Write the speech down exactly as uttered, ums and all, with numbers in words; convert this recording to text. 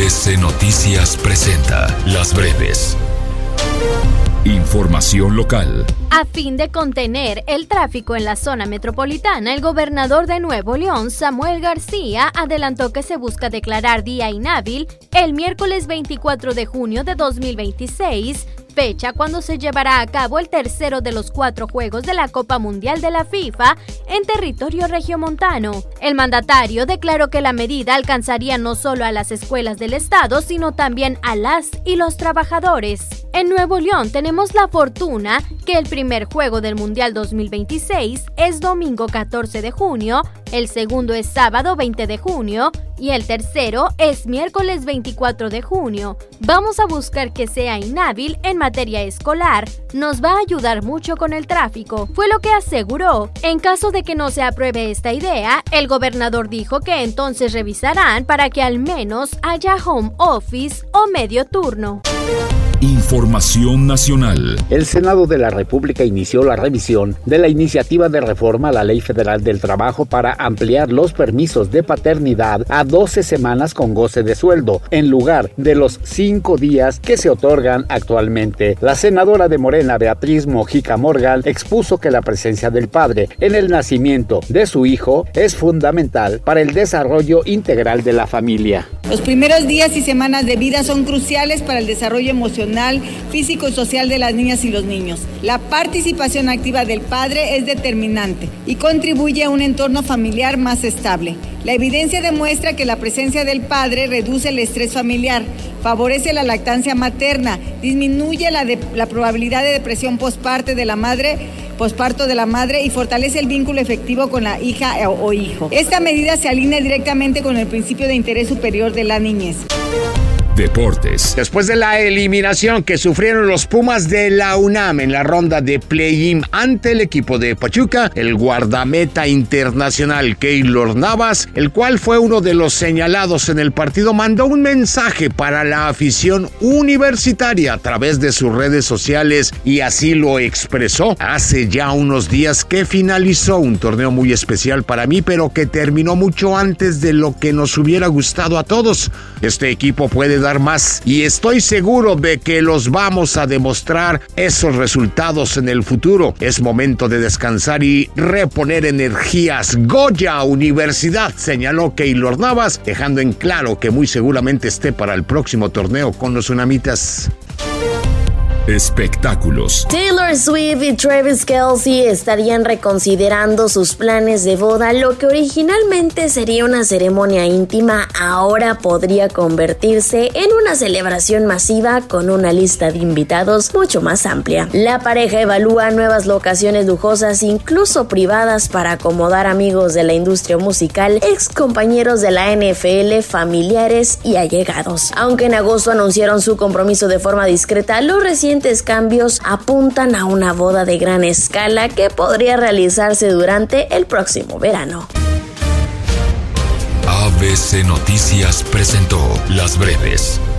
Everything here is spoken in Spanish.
A B C Noticias presenta Las Breves. Información local. A fin de contener el tráfico en la zona metropolitana, el gobernador de Nuevo León, Samuel García, adelantó que se busca declarar día inhábil el miércoles veinticuatro de junio de dos mil veintiséis, fecha cuando se llevará a cabo el tercero de los cuatro juegos de la Copa Mundial de la FIFA en territorio regiomontano. El mandatario declaró que la medida alcanzaría no solo a las escuelas del estado, sino también a las y los trabajadores. En Nuevo León tenemos la fortuna que el primer juego del Mundial dos mil veintiséis es domingo catorce de junio, el segundo es sábado veinte de junio y el tercero es miércoles veinticuatro de junio. Vamos a buscar que sea inhábil en materia escolar, nos va a ayudar mucho con el tráfico, fue lo que aseguró. En caso de que no se apruebe esta idea, el gobernador dijo que entonces revisarán para que al menos haya home office o medio turno. Información nacional. El Senado de la República inició la revisión de la iniciativa de reforma a la Ley Federal del Trabajo para ampliar los permisos de paternidad a doce semanas con goce de sueldo, en lugar de los cinco días que se otorgan actualmente. La senadora de Morena, Beatriz Mojica Morgan, expuso que la presencia del padre en el nacimiento de su hijo es fundamental para el desarrollo integral de la familia. Los primeros días y semanas de vida son cruciales para el desarrollo emocional, físico y social de las niñas y los niños. La participación activa del padre es determinante y contribuye a un entorno familiar más estable. La evidencia demuestra que la presencia del padre reduce el estrés familiar, favorece la lactancia materna, disminuye la, de, la probabilidad de depresión postparto de la madre, posparto de la madre y fortalece el vínculo efectivo con la hija o, o hijo. Esta medida se alinea directamente con el principio de interés superior de la niñez. Deportes. Después de la eliminación que sufrieron los Pumas de la UNAM en la ronda de play-in ante el equipo de Pachuca, el guardameta internacional Keylor Navas, el cual fue uno de los señalados en el partido, mandó un mensaje para la afición universitaria a través de sus redes sociales y así lo expresó. Hace ya unos días que finalizó un torneo muy especial para mí, pero que terminó mucho antes de lo que nos hubiera gustado a todos. Este equipo puede dar más y estoy seguro de que los vamos a demostrar esos resultados en el futuro. Es momento de descansar y reponer energías. Goya Universidad, señaló Keylor Navas, dejando en claro que muy seguramente esté para el próximo torneo con los Unamitas. Espectáculos. Taylor Swift y Travis Kelce estarían reconsiderando sus planes de boda. Lo que originalmente sería una ceremonia íntima ahora podría convertirse en una celebración masiva con una lista de invitados mucho más amplia. La pareja evalúa nuevas locaciones lujosas, incluso privadas, para acomodar amigos de la industria musical, ex compañeros de la N F L, familiares y allegados. Aunque en agosto anunciaron su compromiso de forma discreta, los recientes cambios apuntan a una boda de gran escala que podría realizarse durante el próximo verano. A B C Noticias presentó Las Breves.